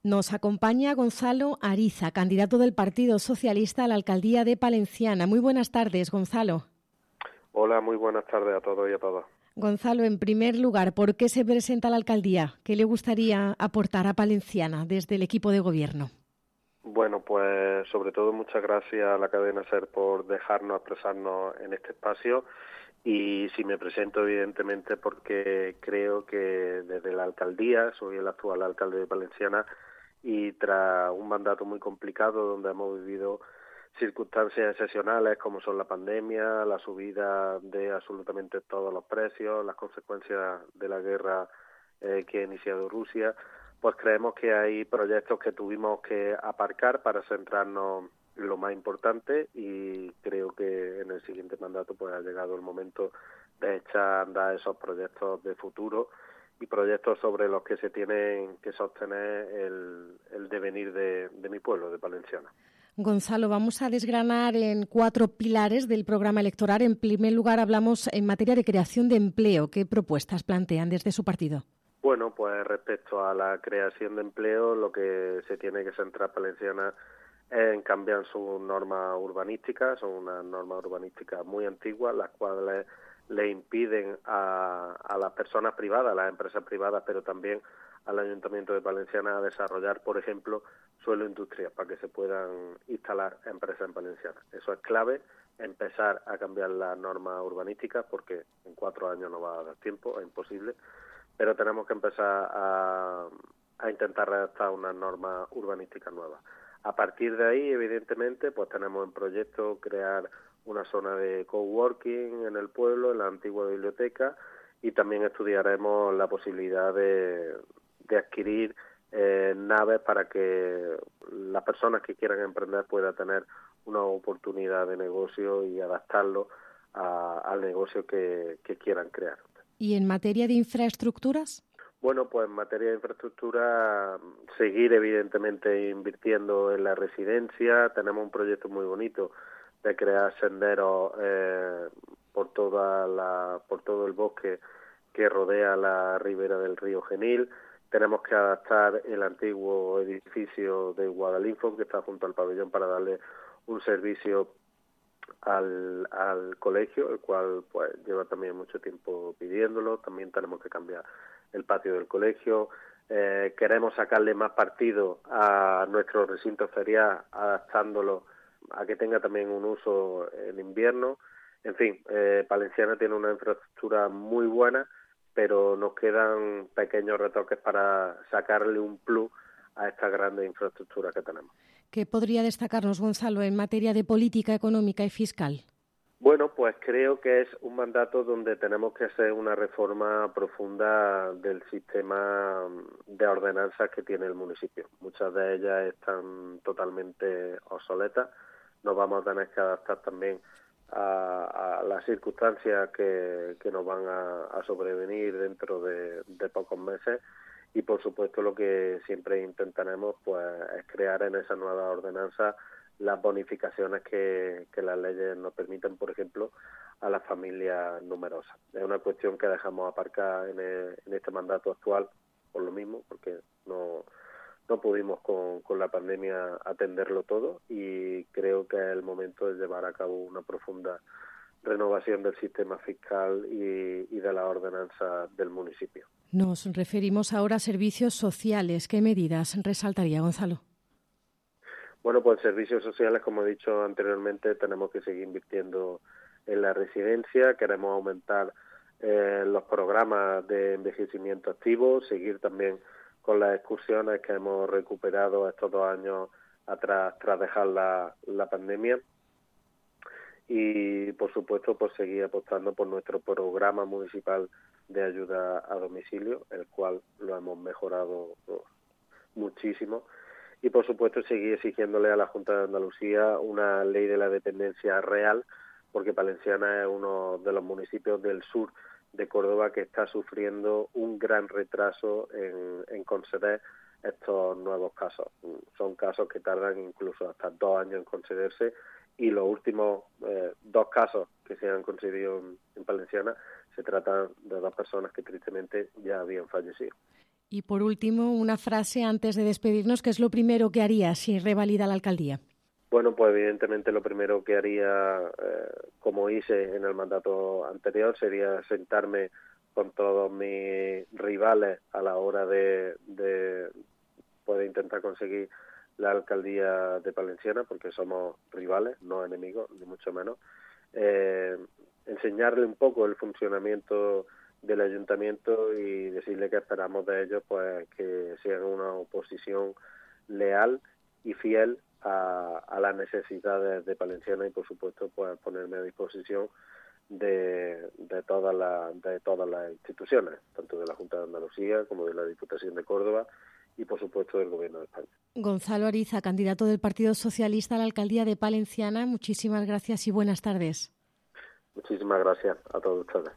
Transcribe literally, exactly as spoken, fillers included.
Nos acompaña Gonzalo Ariza, candidato del Partido Socialista a la alcaldía de Palenciana. Muy buenas tardes, Gonzalo. Hola, muy buenas tardes a todos y a todas. Gonzalo, en primer lugar, ¿por qué se presenta a la alcaldía? ¿Qué le gustaría aportar a Palenciana desde el equipo de gobierno? Bueno, pues sobre todo muchas gracias a la cadena SER por dejarnos expresarnos en este espacio, y si me presento evidentemente porque creo que desde la alcaldía, soy el actual alcalde de Palenciana, y tras un mandato muy complicado donde hemos vivido circunstancias excepcionales como son la pandemia, la subida de absolutamente todos los precios, las consecuencias de la guerra eh, que ha iniciado Rusia, pues creemos que hay proyectos que tuvimos que aparcar para centrarnos en lo más importante, y creo que en el siguiente mandato pues ha llegado el momento de echar a andar esos proyectos de futuro y proyectos sobre los que se tienen que sostener el, el devenir de, de mi pueblo, de Palenciana. Gonzalo, vamos a desgranar en cuatro pilares del programa electoral. En primer lugar, hablamos en materia de creación de empleo. ¿Qué propuestas plantean desde su partido? Bueno, pues respecto a la creación de empleo, lo que se tiene que centrar Palenciana es en cambiar sus normas urbanísticas. Son unas normas urbanísticas muy antiguas, las cuales le impiden a, a las personas privadas, a las empresas privadas, pero también al Ayuntamiento de Palenciana a desarrollar, por ejemplo, suelo industrial para que se puedan instalar empresas en Palenciana. Eso es clave, empezar a cambiar las normas urbanísticas, porque en cuatro años no va a dar tiempo, es imposible, pero tenemos que empezar a, a intentar redactar unas normas urbanísticas nuevas. A partir de ahí, evidentemente, pues tenemos en proyecto crear una zona de coworking en el pueblo, en la antigua biblioteca, y también estudiaremos la posibilidad de, de adquirir eh, naves para que las personas que quieran emprender puedan tener una oportunidad de negocio y adaptarlo a, al negocio que, que quieran crear. ¿Y en materia de infraestructuras? Bueno, pues en materia de infraestructura, seguir evidentemente invirtiendo en la residencia. Tenemos un proyecto muy bonito de crear senderos eh, por toda la, por todo el bosque que rodea la ribera del río Genil. Tenemos que adaptar el antiguo edificio de Guadalinfo, que está junto al pabellón, para darle un servicio al, al colegio, el cual pues lleva también mucho tiempo pidiéndolo. También tenemos que cambiar el patio del colegio. Eh, queremos sacarle más partido a nuestro recinto ferial, adaptándolo a que tenga también un uso en invierno. En fin, eh, Palenciana tiene una infraestructura muy buena, pero nos quedan pequeños retoques para sacarle un plus a esta grande infraestructura que tenemos. ¿Qué podría destacarnos, Gonzalo, en materia de política económica y fiscal? Bueno, pues creo que es un mandato donde tenemos que hacer una reforma profunda del sistema de ordenanzas que tiene el municipio. Muchas de ellas están totalmente obsoletas. Nos vamos a tener que adaptar también a, a las circunstancias que, que nos van a, a sobrevenir dentro de, de pocos meses. Y, por supuesto, lo que siempre intentaremos pues es crear en esa nueva ordenanza las bonificaciones que, que las leyes nos permiten, por ejemplo, a las familias numerosas. Es una cuestión que dejamos aparcar en, el, en este mandato actual, por lo mismo, porque no, no pudimos con, con la pandemia atenderlo todo, y creo que es el momento de llevar a cabo una profunda renovación del sistema fiscal y, y de la ordenanza del municipio. Nos referimos ahora a servicios sociales. ¿Qué medidas resaltaría, Gonzalo? Bueno, pues servicios sociales, como he dicho anteriormente, tenemos que seguir invirtiendo en la residencia. Queremos aumentar eh, los programas de envejecimiento activo, seguir también con las excursiones que hemos recuperado estos dos años atrás tras dejar la, la pandemia. Y, por supuesto, pues seguir apostando por nuestro programa municipal de ayuda a domicilio, el cual lo hemos mejorado muchísimo. Y, por supuesto, seguir exigiéndole a la Junta de Andalucía una ley de la dependencia real, porque Palenciana es uno de los municipios del sur de Córdoba que está sufriendo un gran retraso en, en conceder estos nuevos casos. Son casos que tardan incluso hasta dos años en concederse, y los últimos eh, dos casos que se han concedido en, en Palenciana se tratan de dos personas que tristemente ya habían fallecido. Y por último, una frase antes de despedirnos, ¿qué es lo primero que haría si revalida la alcaldía? Bueno, pues evidentemente lo primero que haría, eh, como hice en el mandato anterior, sería sentarme con todos mis rivales a la hora de, de poder intentar conseguir la alcaldía de Palenciana, porque somos rivales, no enemigos, ni mucho menos. Eh, enseñarle un poco el funcionamiento del ayuntamiento y decirle que esperamos de ellos pues que sean una oposición leal y fiel a, a las necesidades de Palenciana y por supuesto pues ponerme a disposición de, de todas las de todas las instituciones, tanto de la Junta de Andalucía como de la Diputación de Córdoba y por supuesto del Gobierno de España. Gonzalo Ariza, candidato del Partido Socialista a la alcaldía de Palenciana, muchísimas gracias y buenas tardes. Muchísimas gracias a todos ustedes.